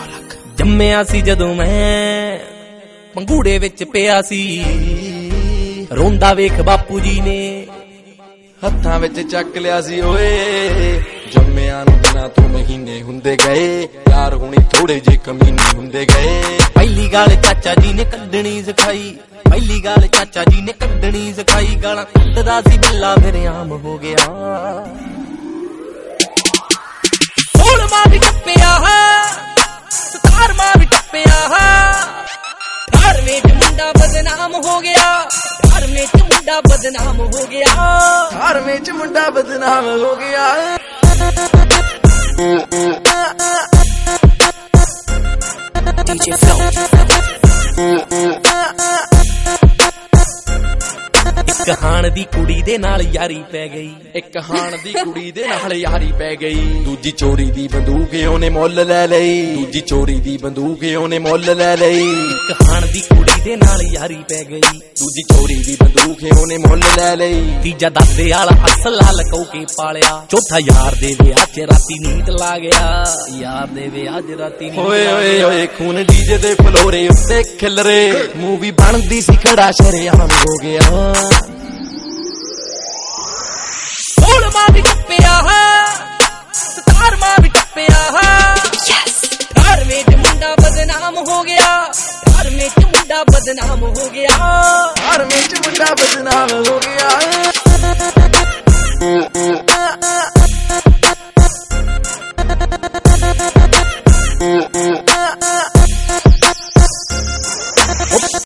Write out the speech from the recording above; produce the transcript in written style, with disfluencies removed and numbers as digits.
जम्मिया सी जदों मैं पंगूड़े विच पिया सी रोंदा वेख बापू जी ने हत्थां विच चक लिया सी ओए जम्मिया नूं बिना तो महीने हुंदे गए यार हुणी थोड़े जे कमीने हुंदे गए पहली गाल चाचा जी ने कड्डणी सिखाई पहली गाल चाचा जी ने कड्डणी सिखाई गालां कड्डदा सी बिल्ला फिर आम हो गया 16वां भी टप्पिया 17वां भी टप्पिया 18वें च मुंडा बदनाम हो गया 18वें च मुंडा बदनाम हो गया 18वें च मुंडा बदनाम हो गया DJ Flow एक हाण दी कुड़ी दे नाल यारी पै गई एक हाण दी कुड़ी दे नाल यारी पै गई दूजी चोरी दी बंदूक ओने मुੱਲ ले लई दूजी चोरी दी बंदूक ओने मुੱਲ ले लई एक हाण दी कुड़ी दे नाल यारी पै गई दूजी चोरी दी बंदूक ओने मुੱਲ ले लई तीजा दादे वाला असल हाल कौ के पालिया चौथा यार दे विआह च राती नींद ला गया यार दे विआह च राती ओए ओए ओए खून डीजे दे फलोरे उत्ते खिलरे मूवी बनदी सी खड़ा शरेआम हो गया 16वां भी टप्पिया 17वां भी टप्पिया 18वें च मुंडा बदनाम हो गया 18वें च मुंडा बदनाम हो गया 18वें च मुंडा बदनाम हो गया